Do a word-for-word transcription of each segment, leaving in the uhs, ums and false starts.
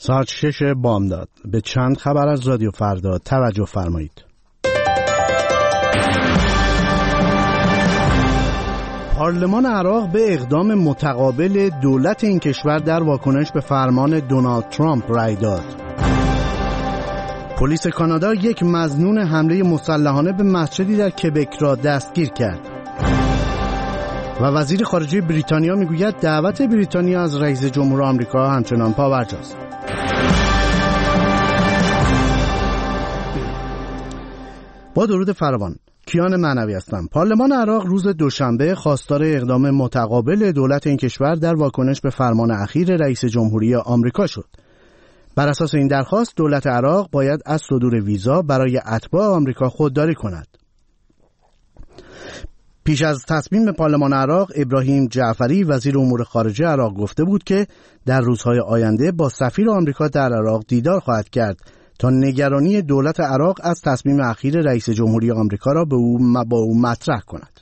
ساعت شش بامداد. به چند خبر از رادیو فردا توجه فرمایید. پارلمان عراق به اقدام متقابل دولت این کشور در واکنش به فرمان دونالد ترامپ رأی داد. پلیس کانادا یک مظنون حمله مسلحانه به مسجدی در کبک را دستگیر کرد. و وزیر خارجه بریتانیا میگوید دعوت بریتانیا از رئیس جمهور آمریکا همچنان پابرجاست. با درود فراوان، کیان معنوی هستم. پارلمان عراق روز دوشنبه خواستار اقدام متقابل دولت این کشور در واکنش به فرمان اخیر رئیس جمهوری آمریکا شد. بر اساس این درخواست دولت عراق باید از صدور ویزا برای اتباع آمریکا خودداری کند. پیش از تصمیم پارلمان عراق، ابراهیم جعفری وزیر امور خارجه عراق گفته بود که در روزهای آینده با سفیر آمریکا در عراق دیدار خواهد کرد تا نگرانی دولت عراق از تصمیم اخیر رئیس جمهوری آمریکا را به او با او مطرح کند.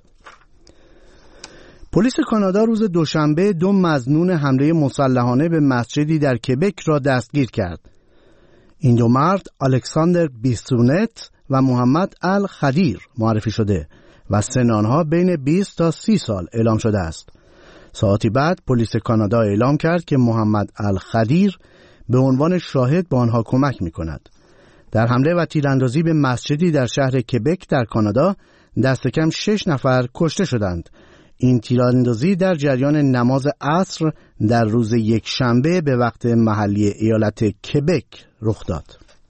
پلیس کانادا روز دوشنبه دو مظنون حمله مسلحانه به مسجدی در کبک را دستگیر کرد. این دو مرد الکساندر بیسونت و محمد الخدیر معرفی شده و سن آنها بین بیست تا سی سال اعلام شده است. ساعتی بعد پلیس کانادا اعلام کرد که محمد الخدیر به عنوان شاهد به آنها کمک می کند. در حمله و تیراندازی به مسجدی در شهر کبک در کانادا دست کم شش نفر کشته شدند. این تیراندازی در جریان نماز عصر در روز یک شنبه به وقت محلی ایالت کبک رخ داد.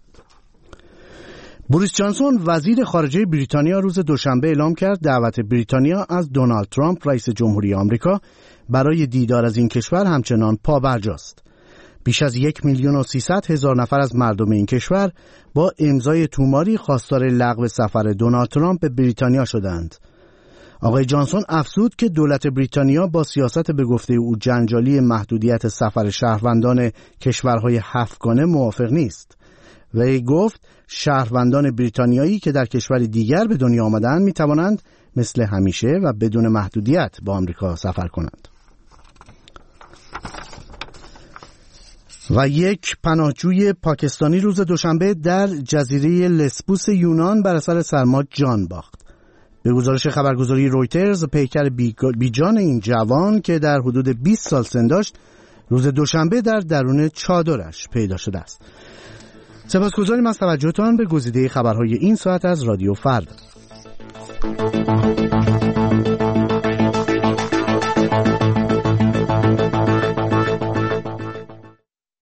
بوریس جانسون وزیر خارجه بریتانیا روز دوشنبه اعلام کرد دعوت بریتانیا از دونالد ترامپ رئیس جمهوری آمریکا برای دیدار از این کشور همچنان پابرجاست. بیش از یک میلیون و سیصد هزار نفر از مردم این کشور با امضای توماری خواستار لغو سفر دونالد ترامپ به بریتانیا شدند. آقای جانسون افزود که دولت بریتانیا با سیاست به گفته او جنجالی محدودیت سفر شهروندان کشورهای هفتگانه موافق نیست. وی گفت شهروندان بریتانیایی که در کشوری دیگر به دنیا آمدند می توانند مثل همیشه و بدون محدودیت با آمریکا سفر کنند. و یک پناهجوی پاکستانی روز دوشنبه در جزیره لسبوس یونان بر اثر سرما جان باخت. به گزارش خبرگزاری رویترز، پیکر بیجان این جوان که در حدود بیست سال سن داشت روز دوشنبه در درون چادرش پیدا شده است. سپاسگزاریم از توجهتان به گزیده خبرهای این ساعت از رادیو فردا.